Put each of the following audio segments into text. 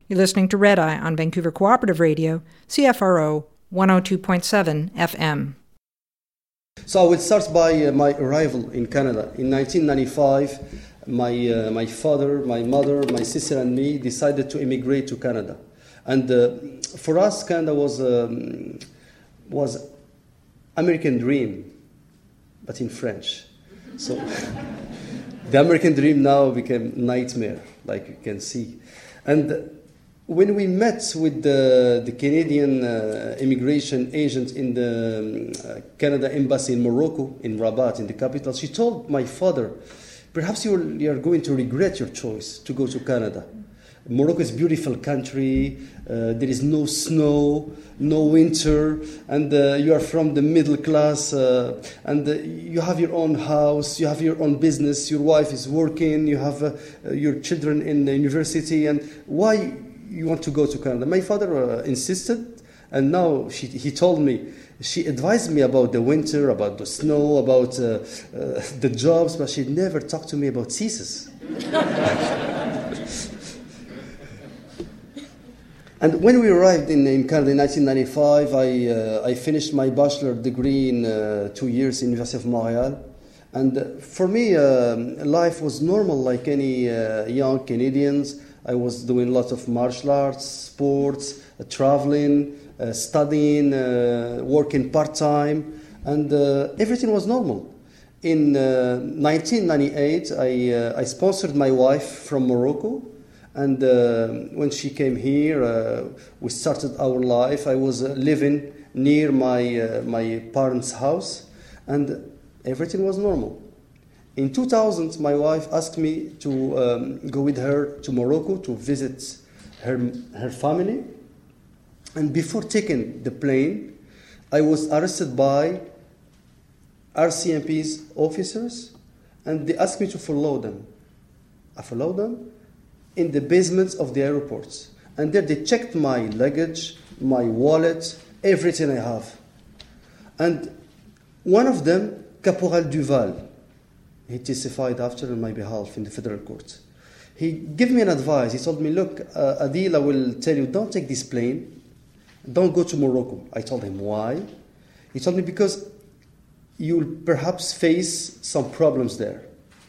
You're listening to Red Eye on Vancouver Cooperative Radio, CFRO 102.7 FM. So I will start by my arrival in Canada. In 1995, my father, my mother, my sister and me decided to immigrate to Canada. And for us, Canada was American dream, but in French. So the American dream now became nightmare, like you can see. And when we met with the Canadian immigration agent in the Canada Embassy in Morocco, in Rabat, in the capital, she told my father, perhaps you are going to regret your choice to go to Canada. Morocco is a beautiful country, there is no snow, no winter, and you are from the middle class, and you have your own house, you have your own business, your wife is working, you have your children in the university, and why you want to go to Canada? My father insisted, and now he told me, she advised me about the winter, about the snow, about the jobs, but she never talked to me about CSIS. And when we arrived in Canada in 1995, I finished my bachelor degree in 2 years in University of Montreal. And for me, life was normal like any young Canadians. I was doing lots of martial arts, sports, traveling, studying, working part-time, and everything was normal. In 1998, I sponsored my wife from Morocco, and when she came here, we started our life. I was living near my parents' house, and everything was normal. In 2000, my wife asked me to go with her to Morocco to visit her family. And before taking the plane, I was arrested by RCMP's officers, and they asked me to follow them. I followed them in the basements of the airports. And there they checked my luggage, my wallet, everything I have. And one of them, Caporal Duval, he testified after on my behalf in the federal court. He gave me an advice. He told me, look, Adil, I will tell you, don't take this plane. Don't go to Morocco. I told him, why? He told me, because you'll perhaps face some problems there.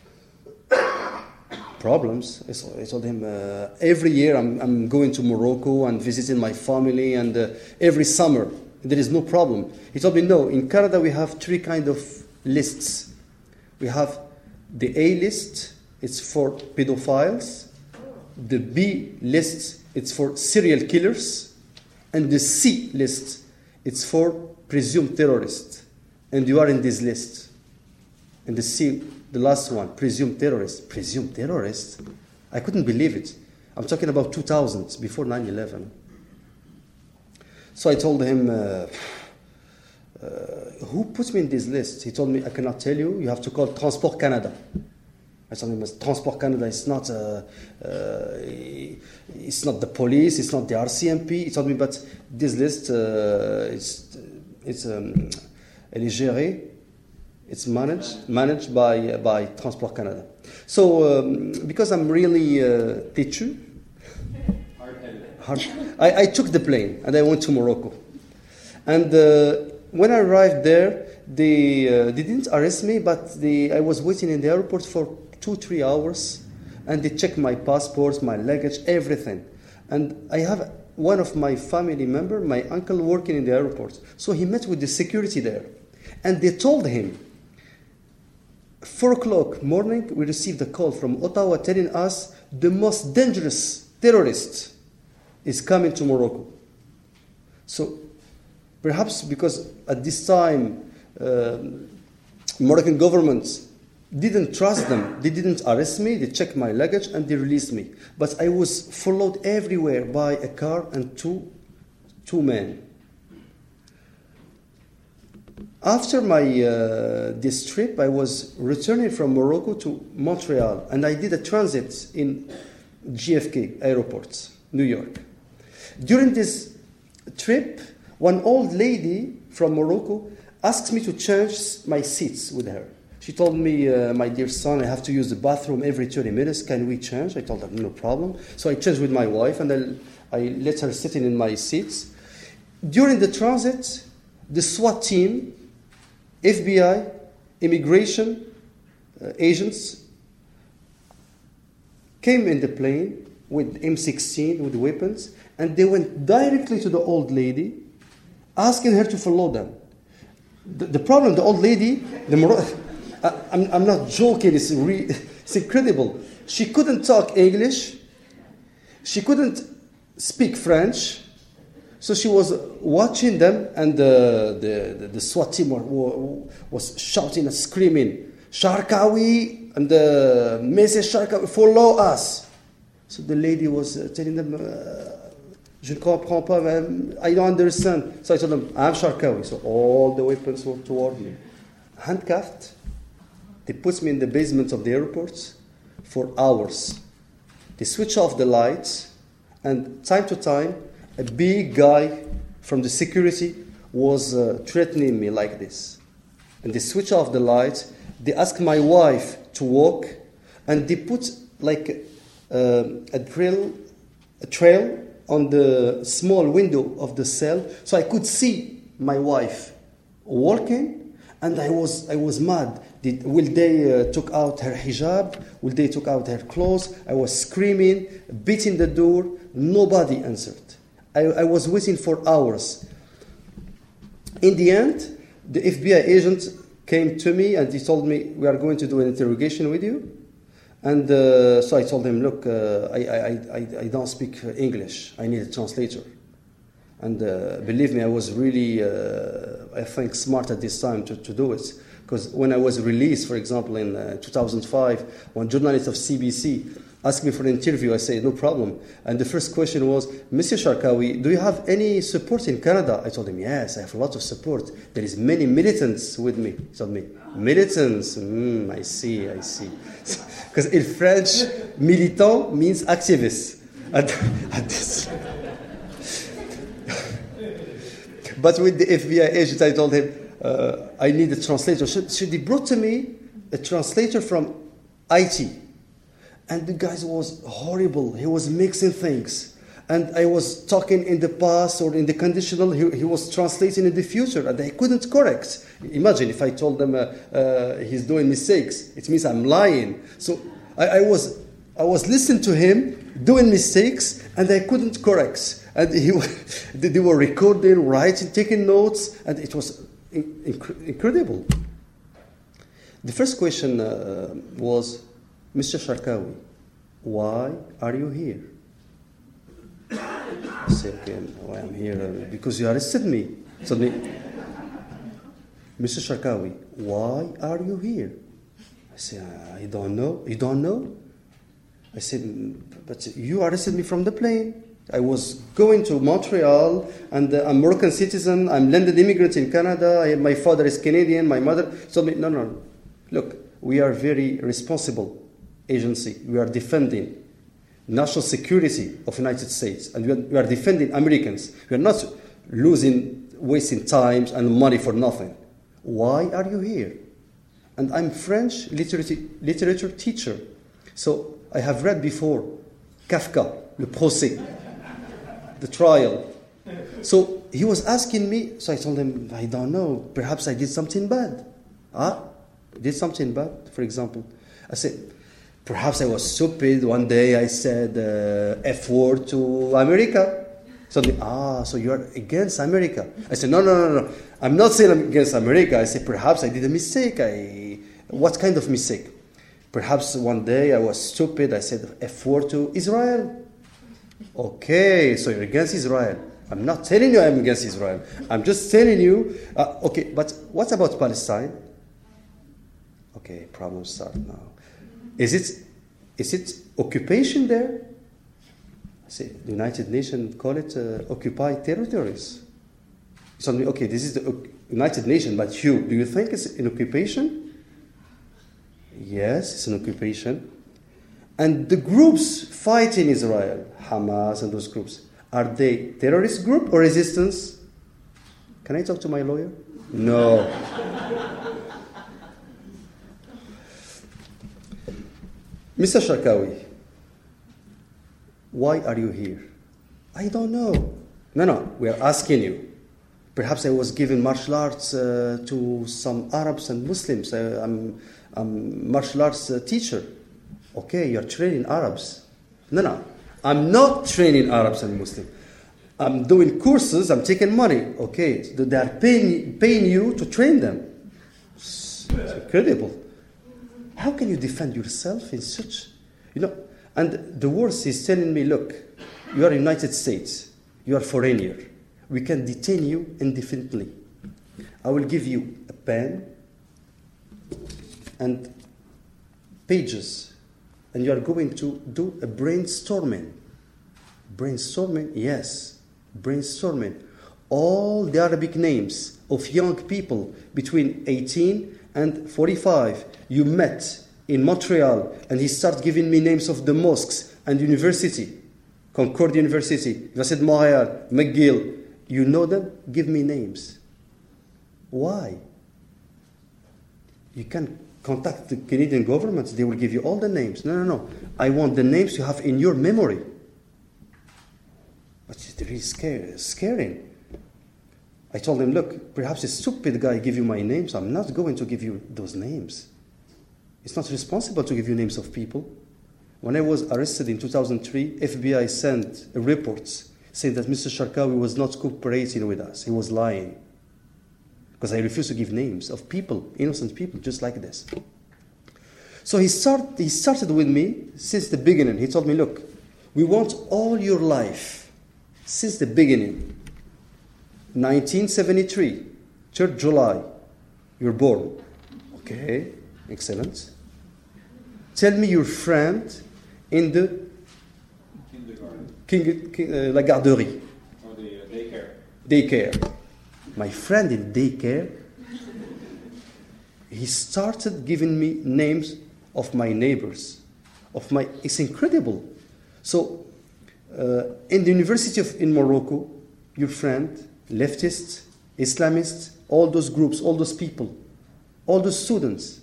Problems? I told him, every year I'm going to Morocco and visiting my family, and every summer there is no problem. He told me, no, in Canada we have three kinds of lists. We have the A list, it's for pedophiles. The B list, it's for serial killers. And the C list, it's for presumed terrorists. And you are in this list. And the C, the last one, presumed terrorists. Presumed terrorists? I couldn't believe it. I'm talking about 2000, before 9/11. So I told him, who put me in this list? He told me, I cannot tell you. You have to call Transport Canada. I told him, Transport Canada is not it's not the police, it's not the RCMP. He told me, but this list, elle est gérée, it's managed by Transport Canada. So because I'm really têtu, I took the plane and I went to Morocco. And when I arrived there, they didn't arrest me, but I was waiting in the airport for 2-3 hours, and they checked my passports, my luggage, everything. And I have one of my family members, my uncle, working in the airport. So he met with the security there. And they told him, 4 o'clock morning, we received a call from Ottawa telling us the most dangerous terrorist is coming to Morocco. So perhaps because at this time, Moroccan government didn't trust them. They didn't arrest me. They checked my luggage and they released me. But I was followed everywhere by a car and two men. After this trip, I was returning from Morocco to Montreal, and I did a transit in JFK airport, New York. During this trip, one old lady from Morocco asked me to change my seats with her. She told me, my dear son, I have to use the bathroom every 30 minutes. Can we change? I told her, no problem. So I changed with my wife, and I let her sitting in my seats. During the transit, the SWAT team, FBI, immigration agents came in the plane with M16, with weapons, and they went directly to the old lady, asking her to follow them. The problem, the old lady, I'm not joking, it's incredible. She couldn't talk English. She couldn't speak French. So she was watching them, and the SWAT team was shouting and screaming, Sharkawi, and the message Sharkawi, follow us. So the lady was telling them, je ne comprends pas, I don't understand. So I told them, I'm Sharkawi. So all the weapons were toward me. Handcuffed, they put me in the basement of the airport for hours. They switch off the lights, and time to time, a big guy from the security was threatening me like this. And they switch off the lights. They ask my wife to walk, and they put like a trail on the small window of the cell, so I could see my wife walking, and I was mad. Will they took out her hijab? Will they took out her clothes? I was screaming, beating the door. Nobody answered. I was waiting for hours. In the end, the FBI agent came to me and he told me, we are going to do an interrogation with you. And so I told him, look, I don't speak English. I need a translator. And believe me, I was really, I think, smart at this time to do it. Because when I was released, for example, in 2005, one journalist of CBC asked me for an interview, I said, no problem. And the first question was, Mr. Sharkawi, do you have any support in Canada? I told him, yes, I have a lot of support. There is many militants with me. He told me, militants? I see. Because in French, militant means activist. But with the FBI agent, I told him, I need a translator. So they brought to me a translator from IT. And the guy was horrible. He was mixing things. And I was talking in the past or in the conditional. He was translating in the future. And I couldn't correct. Imagine if I told them he's doing mistakes. It means I'm lying. So I was listening to him doing mistakes, and I couldn't correct. And they were recording, writing, taking notes. And it was incredible. The first question was, Mr. Sharkawi, why are you here? I said, okay, why I'm here? Because you arrested me. Suddenly, Mr. Sharkawi, why are you here? I said, I don't know. You don't know? I said, but you arrested me from the plane. I was going to Montreal, and I'm a Moroccan citizen. I'm landed immigrant in Canada. My father is Canadian. My mother told me, no. Look, we are very responsible agency. We are defending national security of the United States, and we are defending Americans. We are not wasting time and money for nothing. Why are you here? And I'm French literature teacher, so I have read before Kafka, Le Procès, the trial. So he was asking me, so I told him, I don't know, perhaps I did something bad. Did something bad, for example. I said, perhaps I was stupid. One day I said F word to America. So you are against America. I said, no. I'm not saying I'm against America. I said, perhaps I did a mistake. What kind of mistake? Perhaps one day I was stupid. I said F word to Israel. Okay, so you're against Israel. I'm not telling you I'm against Israel. I'm just telling you, okay, but what about Palestine? Okay, problems start now. Is it occupation there? I say, the United Nations call it occupied territories. Suddenly, okay, this is the United Nations, but do you think it's an occupation? Yes, it's an occupation. And the groups fighting Israel, Hamas and those groups, are they terrorist group or resistance? Can I talk to my lawyer? No. Mr. Sharkawi, why are you here? I don't know. No, we are asking you. Perhaps I was giving martial arts to some Arabs and Muslims. I'm martial arts teacher. Okay, you're training Arabs. No, I'm not training Arabs and Muslims. I'm doing courses, I'm taking money. Okay, they are paying you to train them. It's incredible. How can you defend yourself in such, And the worst is telling me, look, you are United States, you are foreigner. We can detain you indefinitely. I will give you a pen and pages, and you are going to do a brainstorming. Brainstorming, yes, brainstorming. All the Arabic names of young people between 18 and 45 you met in Montreal, and he started giving me names of the mosques and university. Concord University, Université de Montréal, McGill. You know them? Give me names. Why? You can contact the Canadian government. They will give you all the names. No. I want the names you have in your memory. But it's really scary. I told him, look, perhaps a stupid guy give you my names. I'm not going to give you those names. It's not responsible to give you names of people. When I was arrested in 2003, FBI sent reports saying that Mr. Sharkawi was not cooperating with us. He was lying. Because I refused to give names of people, innocent people, just like this. So he started with me since the beginning. He told me, look, we want all your life, since the beginning. 1973, 3rd July, you're born. Okay, excellent. Tell me your friend in the la garderie. Or the daycare. Daycare. My friend in daycare, he started giving me names of my neighbors. It's incredible. So, in the university in Morocco, your friend, leftists, Islamists, all those groups, all those people, all those students.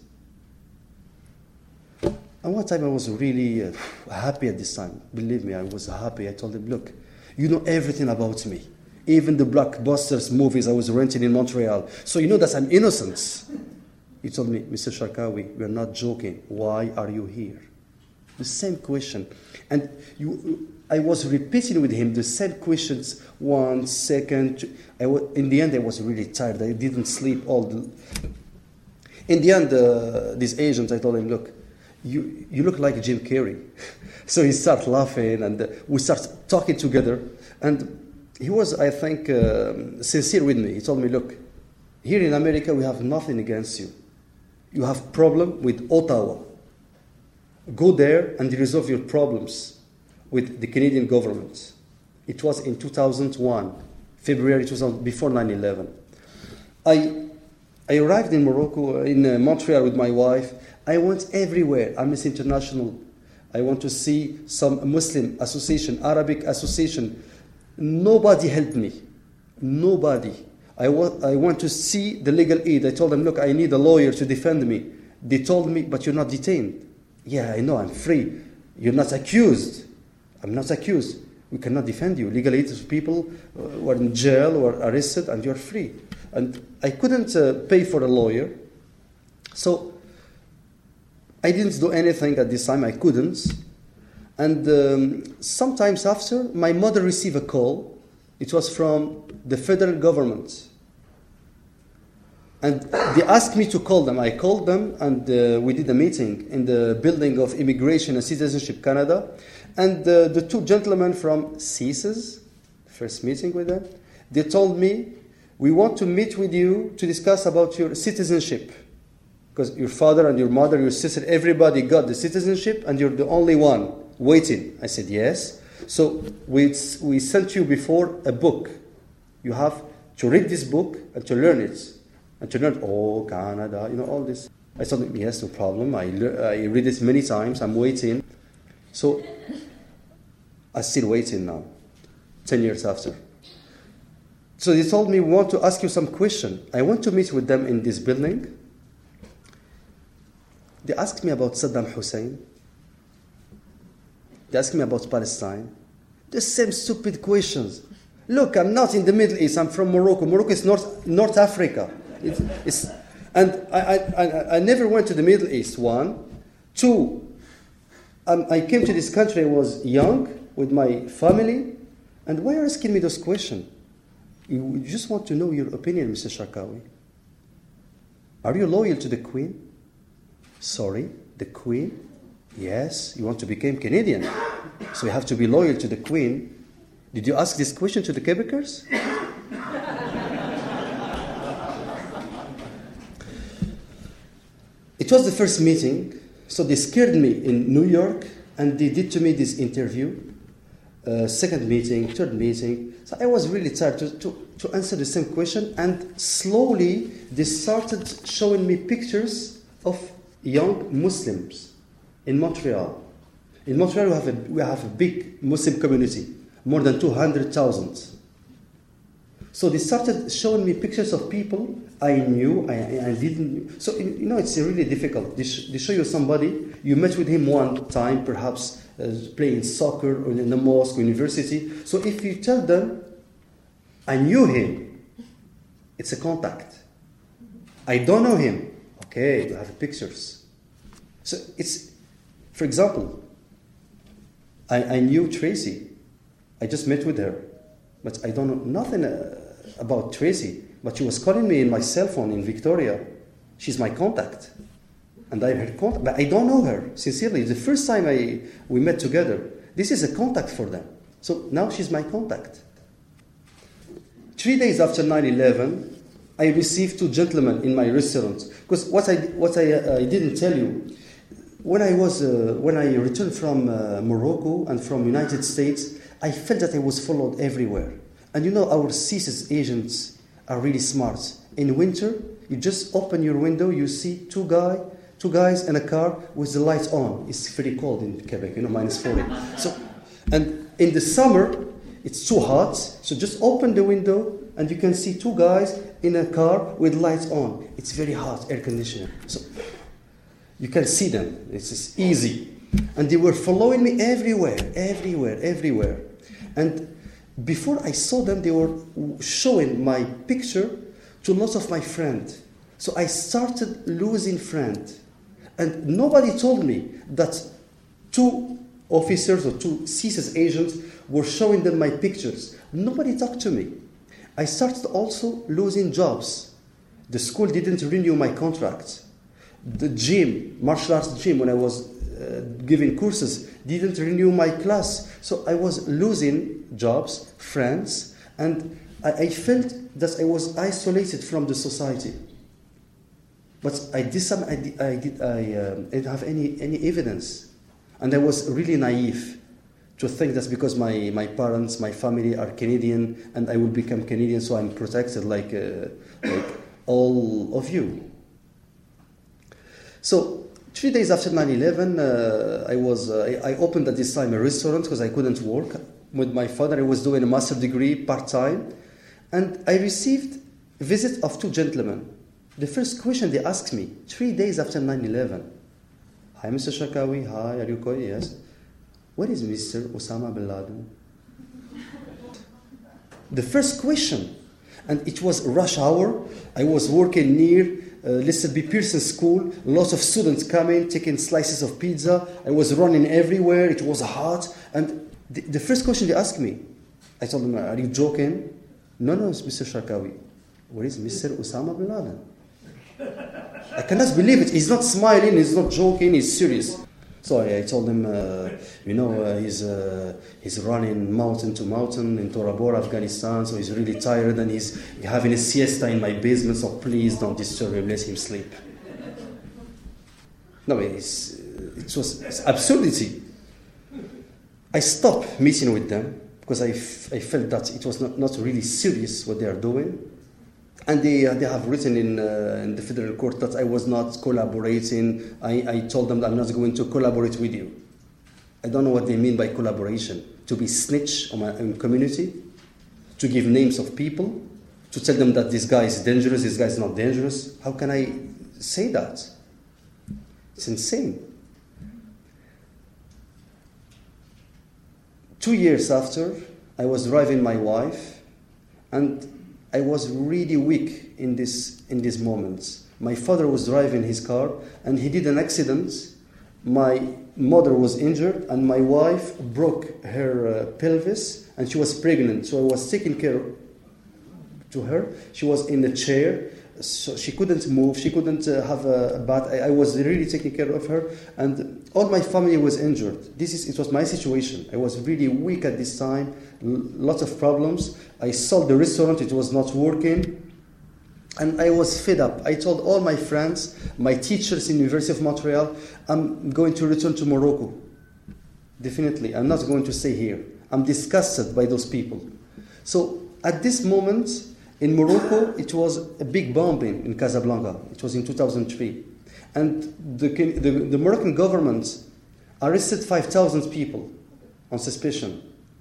And one time I was really happy at this time. Believe me, I was happy. I told him, look, you know everything about me. Even the blockbusters movies I was renting in Montreal. So you know that I'm innocent. He told me, Mr. Sharkawi, we're not joking. Why are you here? The same question. And I was repeating with him the same questions 1 second. In the end, I was really tired. I didn't sleep In the end, this agent, I told him, look, you look like Jim Carrey. So he started laughing, and we started talking together. And he was, I think, sincere with me. He told me, look, here in America, we have nothing against you. You have problem with Ottawa. Go there and resolve your problems with the Canadian government. It was in 2001, February 2000, before 9/11. I arrived in Morocco, in Montreal with my wife. I went everywhere. Amnesty International. I want to see some Muslim association, Arabic association. Nobody helped me. Nobody. I want to see the legal aid. I told them, look, I need a lawyer to defend me. They told me, but you're not detained. Yeah, I know, I'm free. You're not accused. I'm not accused. We cannot defend you. Legal aid is people who are in jail or arrested, and you're free. And I couldn't pay for a lawyer. So I didn't do anything at this time. I couldn't. And sometimes after, my mother received a call. It was from the federal government. And they asked me to call them. I called them, and we did a meeting in the building of Immigration and Citizenship Canada. And the two gentlemen from CSIS, first meeting with them, they told me, we want to meet with you to discuss about your citizenship. Because your father and your mother, your sister, everybody got the citizenship, and you're the only one waiting. I said, yes. So we sent you before a book. You have to read this book and to learn it. And to learn, Canada, all this. I told him, yes, no problem. I read it many times. I'm waiting. So I'm still waiting now, 10 years after. So they told me, we want to ask you some question. I went to meet with them in this building. They asked me about Saddam Hussein. They ask me about Palestine. The same stupid questions. Look, I'm not in the Middle East. I'm from Morocco. Morocco is North Africa. And I never went to the Middle East, one. Two, I came to this country, I was young, with my family. And why are you asking me those questions? You just want to know your opinion, Mr. Sharkawi. Are you loyal to the Queen? Sorry, the Queen? Yes, you want to become Canadian. So you have to be loyal to the Queen. Did you ask this question to the Quebecers? It was the first meeting, so they scared me in New York, and they did to me this interview. Second meeting, third meeting. So I was really tired to answer the same question, and slowly they started showing me pictures of young Muslims in Montreal. In Montreal, we have a big Muslim community, more than 200,000. So they started showing me pictures of people I knew, I didn't. So, it's really difficult. They show you somebody, you met with him one time, perhaps playing soccer or in the mosque or university. So if you tell them, I knew him, it's a contact. I don't know him. Okay, you have pictures. So it's, for example, I knew Tracy. I just met with her. But I don't know nothing about Tracy. But she was calling me in my cell phone in Victoria. She's my contact. And I had contact, but I don't know her, sincerely. The first time we met together, this is a contact for them. So now she's my contact. 3 days after 9/11, I received two gentlemen in my restaurant. Because what I didn't tell you, when I returned from Morocco and from United States, I felt that I was followed everywhere. And our CSIS agents are really smart. In winter, you just open your window, you see two guys in a car with the lights on. It's very cold in Quebec, -40. So, and in the summer, it's too hot. So just open the window and you can see two guys in a car with lights on. It's very hot, air conditioner. So you can see them. It's just easy. And they were following me everywhere. And before I saw them, they were showing my picture to lots of my friends. So I started losing friends. And nobody told me that two officers or two CSIS agents were showing them my pictures. Nobody talked to me. I started also losing jobs. The school didn't renew my contract. The gym, martial arts gym, when I was giving courses, didn't renew my class. So I was losing jobs, friends, and I felt that I was isolated from the society. But I didn't have any evidence. And I was really naive to think that's because my parents, my family are Canadian, and I will become Canadian, so I'm protected like all of you. So 3 days after 9/11, I opened at this time a restaurant because I couldn't work. With my father, I was doing a master's degree part-time, and I received a visit of two gentlemen. The first question they asked me, 3 days after 9/11, "Hi, Mr. Sharkawi. Hi, are you okay?" Yes. "Where is Mr. Osama bin Laden?" The first question. And it was rush hour. I was working near Lester B. Pearson School. Lots of students coming, taking slices of pizza. I was running everywhere. It was hot. And the first question they asked me, I told them, "Are you joking?" No, it's Mr. Sharkawi. "Where is Mr. Osama bin Laden?" I cannot believe it. He's not smiling. He's not joking. He's serious. So I told him, he's running mountain to mountain in Tora Bora, Afghanistan, so he's really tired and he's having a siesta in my basement, so please don't disturb him, let him sleep. No, it was absurdity. I stopped meeting with them because I felt that it was not really serious what they are doing. And they have written in the federal court that I was not collaborating. I told them that I'm not going to collaborate with you. I don't know what they mean by collaboration. To be snitch on my own community, to give names of people, to tell them that this guy is dangerous, this guy is not dangerous. How can I say that? It's insane. 2 years after, I was driving my wife, and I was really weak in these moments. My father was driving his car, and he did an accident. My mother was injured, and my wife broke her pelvis, and she was pregnant. So I was taking care to her. She was in a chair, so she couldn't move. She couldn't have a bath. I was really taking care of her, and all my family was injured. It was my situation. I was really weak at this time. Lots of problems. I sold the restaurant. It was not working. And I was fed up. I told all my friends, my teachers in the University of Montreal, I'm going to return to Morocco. Definitely. I'm not going to stay here. I'm disgusted by those people. So at this moment, in Morocco, it was a big bombing in Casablanca. It was in 2003. And the Moroccan government arrested 5,000 people on suspicion.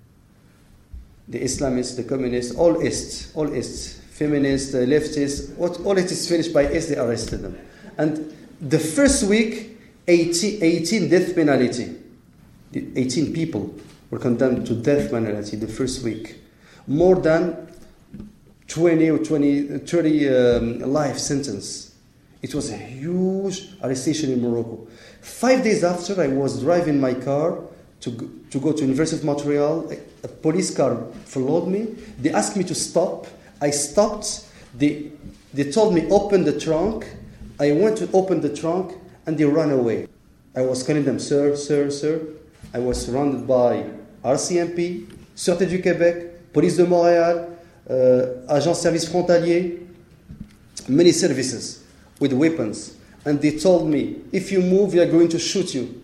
The Islamists, the communists, all Ists. Feminists, leftists, all it is finished by is they arrested them. And the first week, 18 death penalty. 18 people were condemned to death penalty the first week. More than 20 or 30 life sentence. It was a huge arrestation in Morocco. 5 days after, I was driving my car to go to University of Montreal. A police car followed me. They asked me to stop. I stopped. They told me, open the trunk. I went to open the trunk, and they ran away. I was calling them, sir, sir, sir. I was surrounded by RCMP, Sûreté du Québec, Police de Montréal, Agence Service Frontalier, many services with weapons. And they told me, if you move, we are going to shoot you.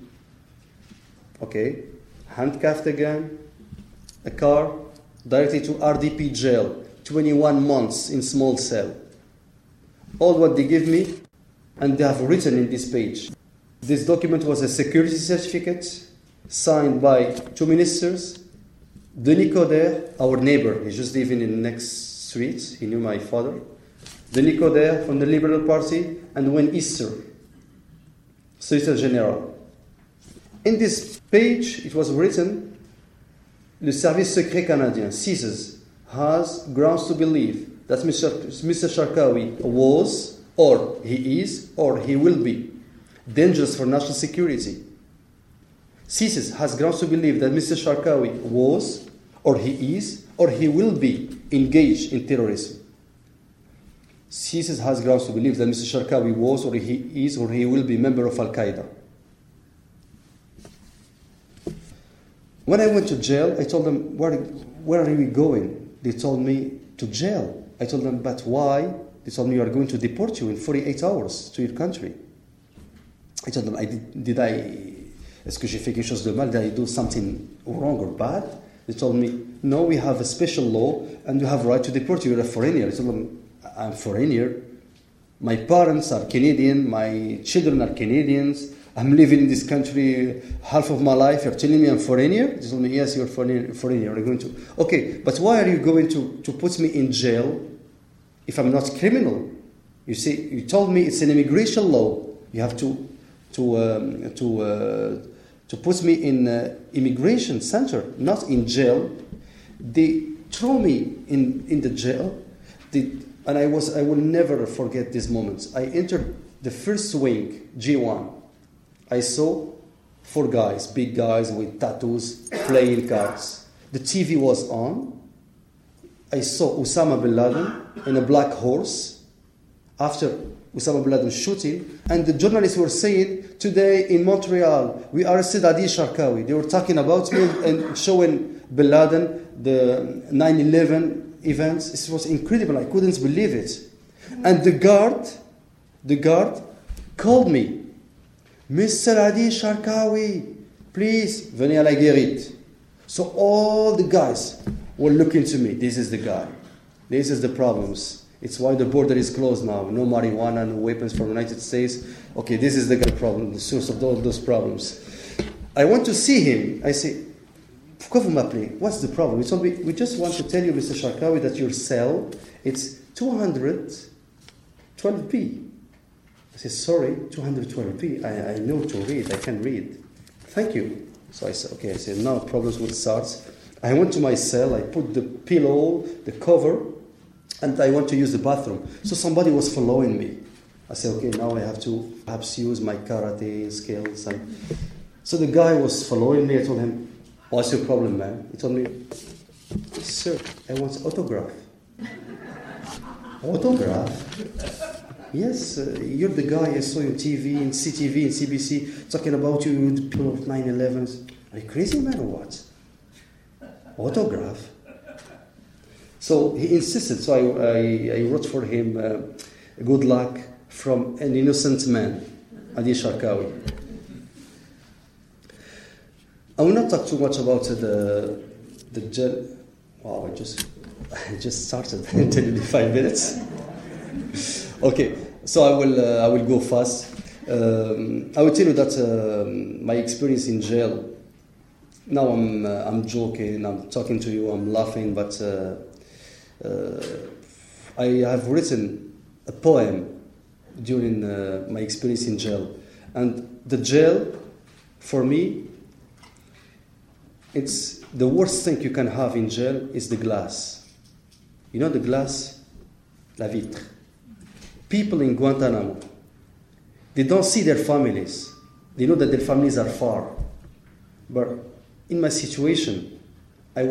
Okay. Handcuffed again, a car, directly to RDP jail. 21 months in small cell. All what they give me, and they have written in this page. This document was a security certificate signed by 2 ministers. Denis Coderre, our neighbor, he's just living in the next street. He knew my father. Denis Coderre from the Liberal Party, and Wayne Easter, Solicitor General. In this page, it was written, Le Service Secret Canadien, CSIS, has grounds to believe that Mr. Sharkawi was, or he is, or he will be, dangerous for national security. CSIS has grounds to believe that Mr. Sharkawi was, or he is, or he will be engaged in terrorism. CSIS has grounds to believe that Mr. Sharkawi was, or he is, or he will be a member of Al-Qaeda. When I went to jail, I told them, where are we going? They told me, to jail. I told them, but why? They told me, we are going to deport you in 48 hours to your country. I told them, est-ce que j'ai fait quelque chose de mal? Did I do something wrong or bad? They told me, no, we have a special law and you have a right to deport you. You're a foreigner. I told them, I'm a foreigner. My parents are Canadian. My children are Canadians. I'm living in this country half of my life. You're telling me I'm foreigner? They told me, yes, you're foreigner. You're going to. Okay, but why are you going to put me in jail if I'm not criminal? You see, you told me it's an immigration law. You have to put me in immigration center, not in jail. They threw me in the jail, and I will never forget these moments. I entered the first wing, G1. I saw 4 guys, big guys with tattoos, playing cards. The TV was on. I saw Osama bin Laden in a black horse after Osama bin Laden shooting. And the journalists were saying, today in Montreal, we arrested Adil Sharkawi. They were talking about me and showing bin Laden, the 9/11 events. It was incredible. I couldn't believe it. And the guard called me. Mr. Adil Sharkawi, please, venez à la guérite. So all the guys were looking to me. This is the guy. This is the problems. It's why the border is closed now. No marijuana, no weapons from the United States. Okay, this is the problem, the source of all those problems. I want to see him. I say, pourquoi vous m'appelez? What's the problem? He told me, we just want to tell you, Mr. Sharkawi, that your cell, it's 212B. I said, sorry, 212B. I know to read. I can read. Thank you. So I said, okay, I said, now problems will start. I went to my cell, I put the pillow, the cover, and I went to use the bathroom. So somebody was following me. I said, okay, now I have to perhaps use my karate skills. And so the guy was following me. I told him, what's your problem, man? He told me, sir, I want autograph. Autograph? Yes, you're the guy I saw on TV, in CTV, in CBC, talking about you with people of 9/11. Are you crazy, man, or what? Autograph? So he insisted, so I wrote for him, good luck from an innocent man, Adi Sharkawi. I will not talk too much about the jail. Wow, I just started in 5 minutes. Okay, so I will go fast. I will tell you that my experience in jail. Now I'm joking, I'm talking to you, I'm laughing, but I have written a poem during my experience in jail, and the jail, for me, it's the worst thing you can have in jail is the glass. You know the glass, la vitre. People in Guantanamo, they don't see their families. They know that their families are far. But in my situation, I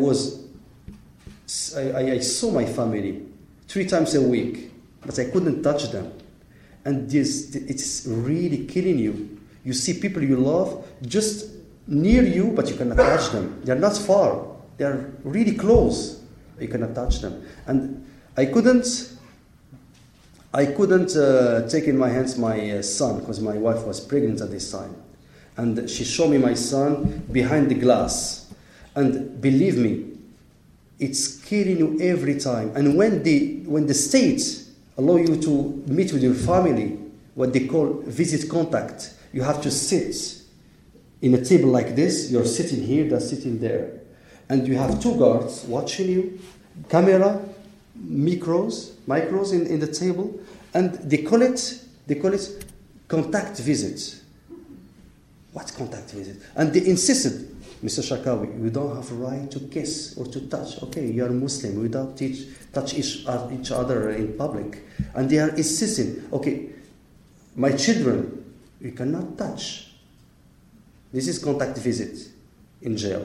saw my family 3 times a week, but I couldn't touch them. And it's really killing you. You see people you love just near you, but you cannot touch them. They're not far. They're really close. You cannot touch them. And I couldn't take in my hands my son, because my wife was pregnant at this time. And she showed me my son behind the glass. And believe me, it's killing you every time. And when the states allow you to meet with your family, what they call visit contact, you have to sit in a table like this. You're sitting here, they're sitting there. And you have 2 guards watching you, camera, micros in the table, and they call it contact visit. What contact visit? And they insisted, Mr. Sharkawi, we don't have a right to kiss or to touch. Okay, you are Muslim, we don't touch each other in public. And they are insisting, okay, my children, you cannot touch. This is contact visit in jail.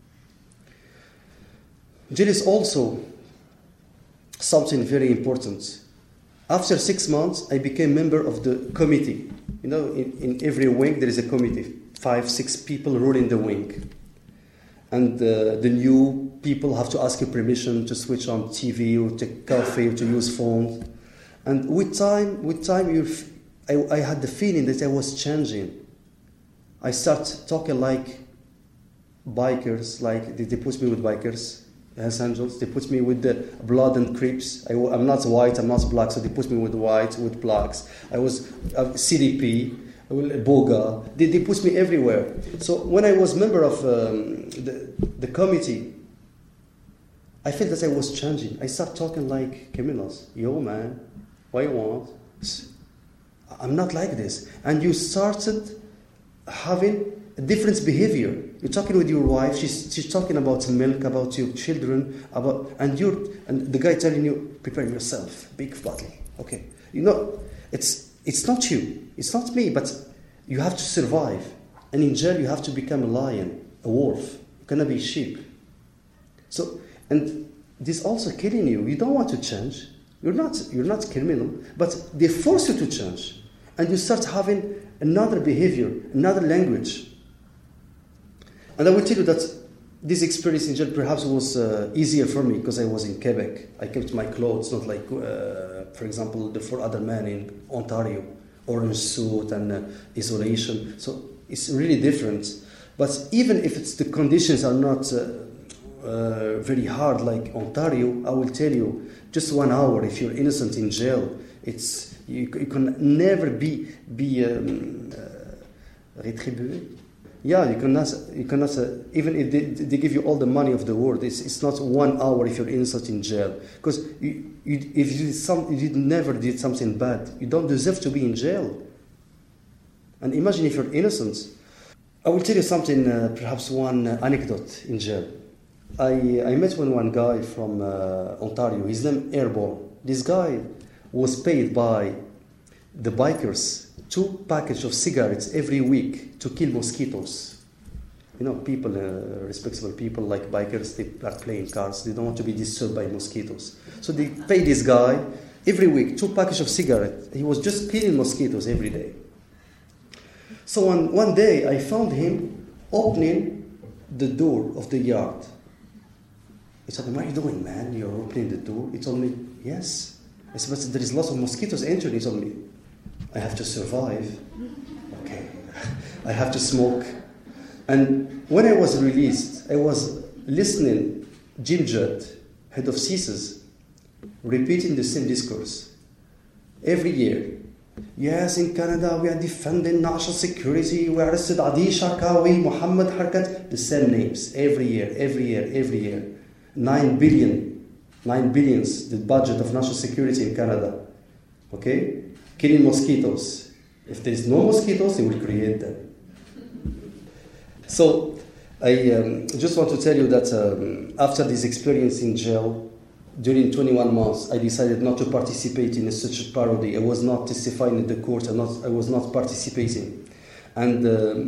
Jail is also something very important. After 6 months, I became member of the committee. You know, in every wing there is a committee, 5-6 people ruling the wing. And the new people have to ask you permission to switch on TV or take coffee or to use phones. And with time, I had the feeling that I was changing. I started talking like bikers, like they put me with bikers. Hells Angels, they put me with the blood and Crips. I'm not white, I'm not black, so they put me with white, with blacks. I was CDP, Boga. They put me everywhere. So when I was member of the committee, I felt that I was changing. I started talking like criminals. Yo, man, what you want? I'm not like this. And you started having a different behavior. You're talking with your wife, she's talking about milk, about your children, and the guy telling you, prepare yourself, big bottle. Okay. You know, it's not you, it's not me, but you have to survive. And in jail you have to become a lion, a wolf. You cannot be sheep. So, and this also killing you. You don't want to change. You're not criminal, but they force you to change. And you start having another behavior, another language. And I will tell you that this experience in jail perhaps was easier for me because I was in Quebec. I kept my clothes, not like, for example, the 4 other men in Ontario, orange suit and isolation. So it's really different. But even if the conditions are not very hard like Ontario, I will tell you, just 1 hour if you're innocent in jail, you can never be rétribué. Yeah, you cannot even if they give you all the money of the world, it's not 1 hour if you're innocent in jail. Because if you never did something bad, you don't deserve to be in jail. And imagine if you're innocent. I will tell you something, perhaps one anecdote in jail. I met with one guy from Ontario. His name Airborne. This guy was paid by the bikers 2 packages of cigarettes every week to kill mosquitoes. You know, people, respectable people like bikers, they are playing cards. They don't want to be disturbed by mosquitoes. So they pay this guy every week 2 packages of cigarettes. He was just killing mosquitoes every day. So one day I found him opening the door of the yard. I said, "What are you doing, man? You're opening the door?" He told me, "Yes." I said, "But there is lots of mosquitoes entering." He told me, "I have to survive. Okay, I have to smoke." And when I was released, I was listening Jim Judd, head of CSIS, repeating the same discourse every year. "Yes, in Canada we are defending national security. We arrested Adi Sharkawi, Muhammad Harkat." The same names every year. 9 billions, the budget of national security in Canada. Okay? Killing mosquitoes. If there is no mosquitoes, they will create them. So, I just want to tell you that after this experience in jail, during 21 months, I decided not to participate in such a parody. I was not testifying in the court. I was not participating. And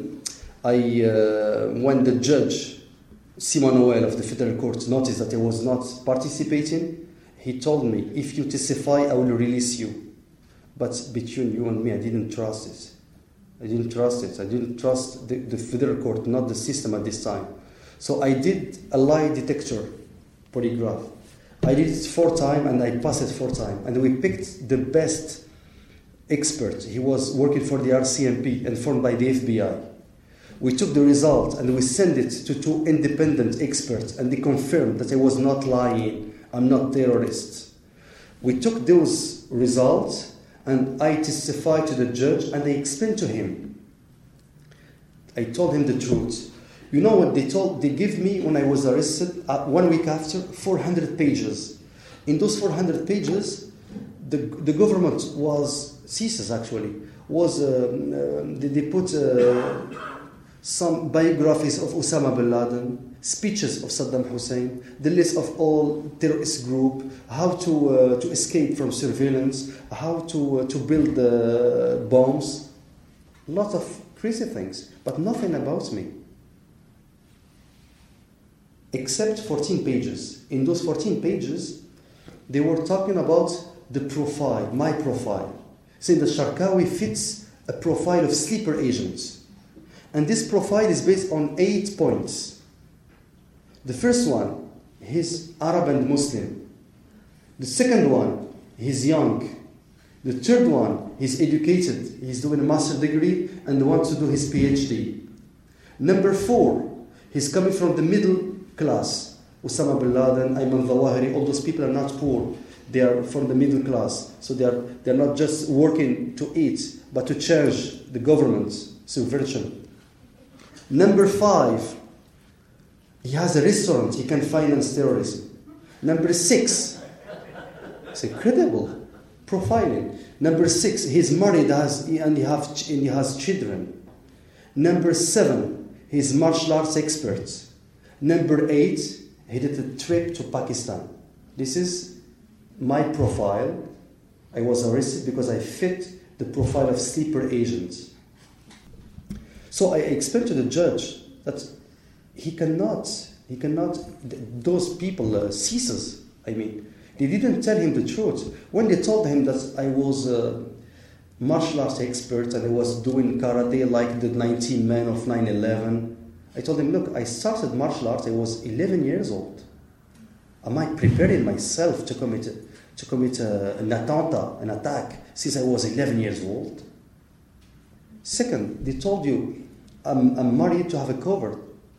when the judge, Simon Noel of the Federal Court, noticed that I was not participating, he told me, "If you testify, I will release you." But between you and me, I didn't trust it. I didn't trust the Federal Court, not the system at this time. So I did a lie detector polygraph. I did it 4 times and I passed it 4 times. And we picked the best expert. He was working for the RCMP and formed by the FBI. We took the result and we sent it to 2 independent experts, and they confirmed that I was not lying. I'm not terrorist. We took those results and I testified to the judge and I explained to him. I told him the truth. You know what they gave me when I was arrested 1 week after? 400 pages. In those 400 pages, the government was, CSIS actually, they put some biographies of Osama bin Laden, speeches of Saddam Hussein, the list of all terrorist groups, how to escape from surveillance, how to build bombs, a lot of crazy things, but nothing about me. Except 14 pages. In those 14 pages, they were talking about the profile, my profile, saying that Sharkawi fits a profile of sleeper agents. And this profile is based on 8 points. The first one, he's Arab and Muslim. The second one, he's young. The third one, he's educated. He's doing a master's degree and wants to do his PhD. Number 4, he's coming from the middle class. Osama bin Laden, Ayman Zawahiri, all those people are not poor. They are from the middle class. So they're not just working to eat, but to change the government's subversion. Number 5, he has a restaurant. He can finance terrorism. Number 6, it's incredible profiling. Number 6, he's married and he has children. Number 7, he's martial arts expert. Number 8, he did a trip to Pakistan. This is my profile. I was arrested because I fit the profile of sleeper agents. So I explained to the judge that he cannot, those people, CSIS, they didn't tell him the truth. When they told him that I was a martial arts expert and I was doing karate like the 19 men of 9/11, I told him, look, I started martial arts, I was 11 years old. Am I preparing myself to commit an attack since I was 11 years old? Second, they told you I'm married to have a cover.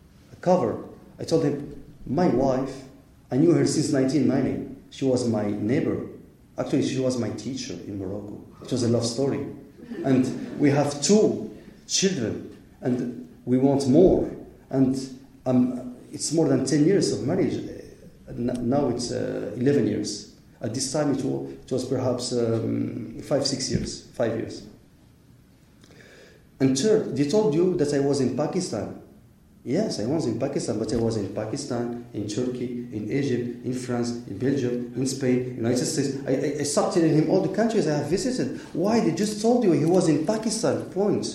I told him, my wife, I knew her since 1990. She was my neighbor. Actually, she was my teacher in Morocco. It was a love story. And we have 2 children, and we want more. And it's more than 10 years of marriage. Now it's 11 years. At this time, it was perhaps 5 years. And third, they told you that I was in Pakistan. Yes, I was in Pakistan, but I was in Pakistan, in Turkey, in Egypt, in France, in Belgium, in Spain, United States. I started telling him all the countries I have visited. Why? They just told you he was in Pakistan, point.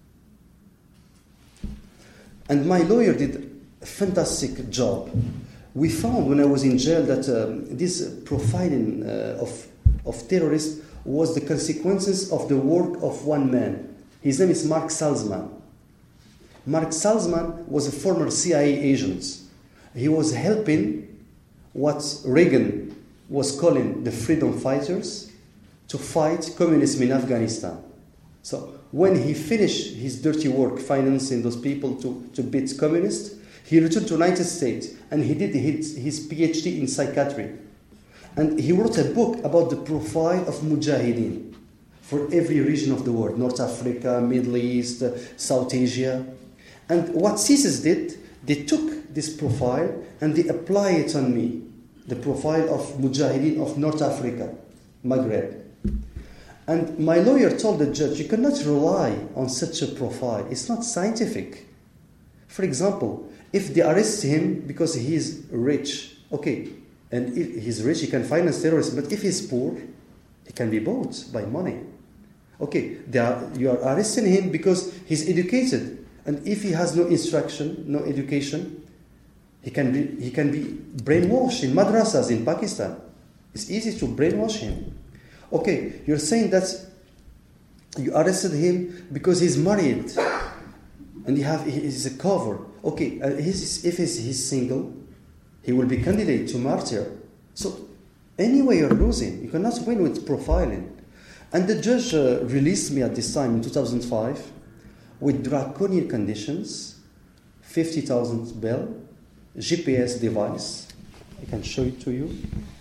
And my lawyer did a fantastic job. We found when I was in jail that this profiling of terrorists was the consequences of the work of one man. His name is Mark Salzman. Mark Salzman was a former CIA agent. He was helping what Reagan was calling the freedom fighters to fight communism in Afghanistan. So when he finished his dirty work financing those people to beat communists, he returned to the United States and he did his PhD in psychiatry. And he wrote a book about the profile of Mujahideen for every region of the world, North Africa, Middle East, South Asia. And what CSIS did, they took this profile and they applied it on me, the profile of Mujahideen of North Africa, Maghreb. And my lawyer told the judge, you cannot rely on such a profile. It's not scientific. For example, if they arrest him because he is rich, okay, and if he's rich, he can finance terrorism, but if he's poor, he can be bought by money. Okay, you are arresting him because he's educated. And if he has no instruction, no education, he can be brainwashed in madrasas in Pakistan. It's easy to brainwash him. Okay, you're saying that you arrested him because he's married and he's a cover. Okay, if he's single, he will be candidate to martyr. So anyway, you're losing. You cannot win with profiling. And the judge released me at this time in 2005. With draconian conditions, 50,000 bail, GPS device. I can show it to you.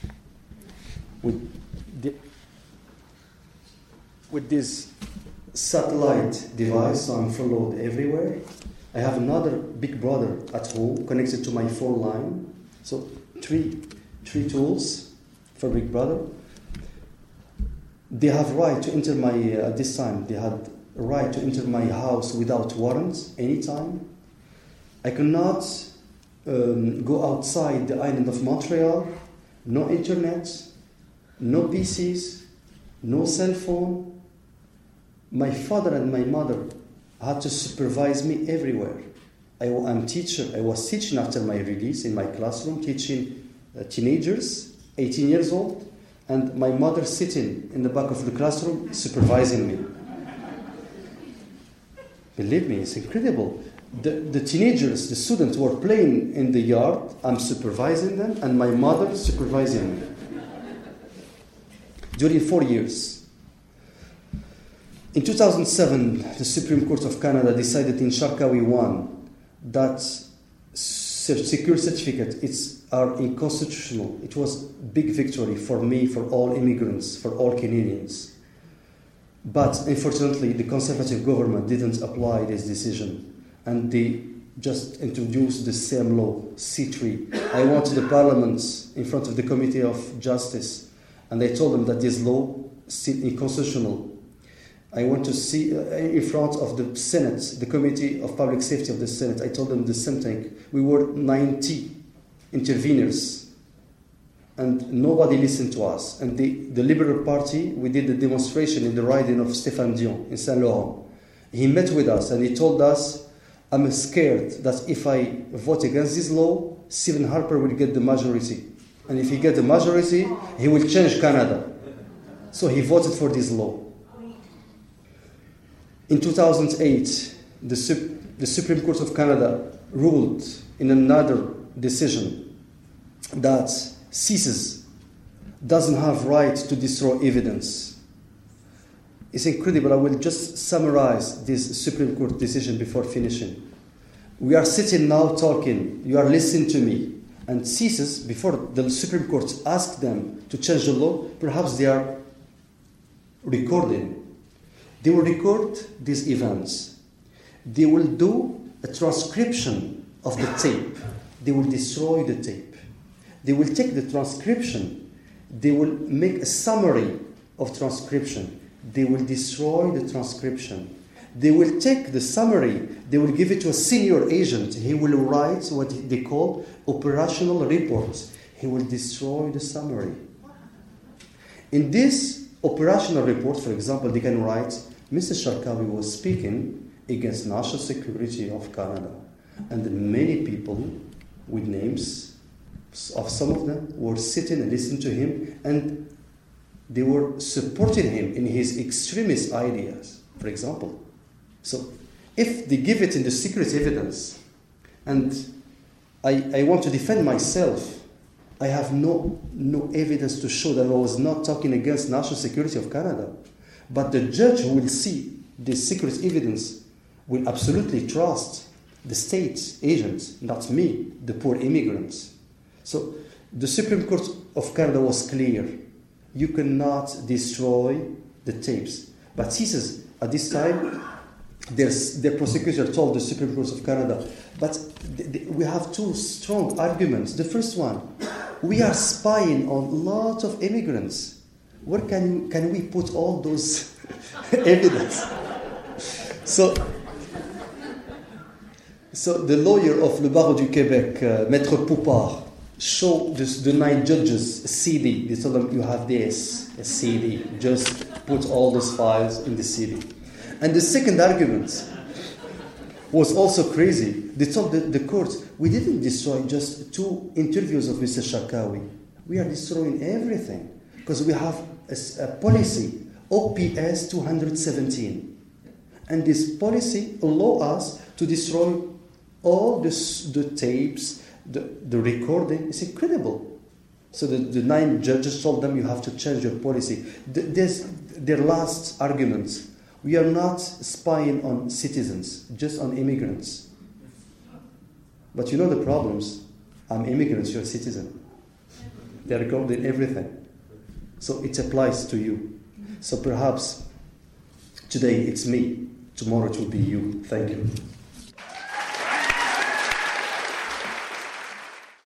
With this satellite device, so I'm followed everywhere. I have another big brother at home connected to my phone line. So three tools for big brother. They have right to enter at this time, they had right to enter my house without warrants anytime. I cannot go outside the island of Montreal. No internet, no PCs, no cell phone. My father and my mother had to supervise me everywhere. I'm teacher. I was teaching after my release in my classroom, teaching teenagers, 18 years old, and my mother sitting in the back of the classroom supervising me. Believe me, it's incredible. The teenagers, the students were playing in the yard, I'm supervising them, and my mother supervising me. During 4 years. In 2007, the Supreme Court of Canada decided in Sharkawi 1 that secure certificates are unconstitutional. It was a big victory for me, for all immigrants, for all Canadians. But unfortunately, the Conservative government didn't apply this decision, and they just introduced the same law, C3. I went to the Parliament in front of the Committee of Justice, and I told them that this law is unconstitutional. I went to see in front of the Senate, the Committee of Public Safety of the Senate. I told them the same thing. We were 90 interveners, and nobody listened to us. And the Liberal Party, we did the demonstration in the riding of Stéphane Dion in Saint Laurent. He met with us and he told us, I'm scared that if I vote against this law, Stephen Harper will get the majority. And if he gets the majority, he will change Canada. So he voted for this law. In 2008, the Supreme Court of Canada ruled in another decision that CSIS doesn't have right to destroy evidence. It's incredible. I will just summarize this Supreme Court decision before finishing. We are sitting now talking. You are listening to me. And CSIS, before the Supreme Court asked them to change the law, perhaps they are recording. They will record these events. They will do a transcription of the tape. They will destroy the tape. They will take the transcription. They will make a summary of transcription. They will destroy the transcription. They will take the summary, they will give it to a senior agent. He will write what they call operational reports. He will destroy the summary. In this operational report, for example, they can write, Mr. Sharkawi was speaking against national security of Canada. And many people with names of some of them were sitting and listening to him, and they were supporting him in his extremist ideas, for example. So if they give it in the secret evidence, and I want to defend myself, I have no evidence to show that I was not talking against national security of Canada. But the judge who will see the secret evidence will absolutely trust the state agent, not me, the poor immigrants. So the Supreme Court of Canada was clear. You cannot destroy the tapes. But he says, at this time, the prosecutor told the Supreme Court of Canada, but we have two strong arguments. The first one, we are spying on a lot of immigrants. Where can we put all those evidence? So the lawyer of Le Barreau du Québec, Maître Poupard, showed the 9 judges a CD. They told them, you have this, a CD. Just put all those files in the CD. And the second argument was also crazy. They told the court, we didn't destroy just 2 interviews of Mr. Sharkawi. We are destroying everything because we have a policy, OPS 217. And this policy allows us to destroy all the tapes, the recording. It's incredible. So the 9 judges told them, you have to change your policy. Their last arguments. We are not spying on citizens, just on immigrants. But you know the problems. I'm immigrant, you're a citizen. They're recording everything. So it applies to you. So perhaps today it's me, tomorrow it will be you. Thank you.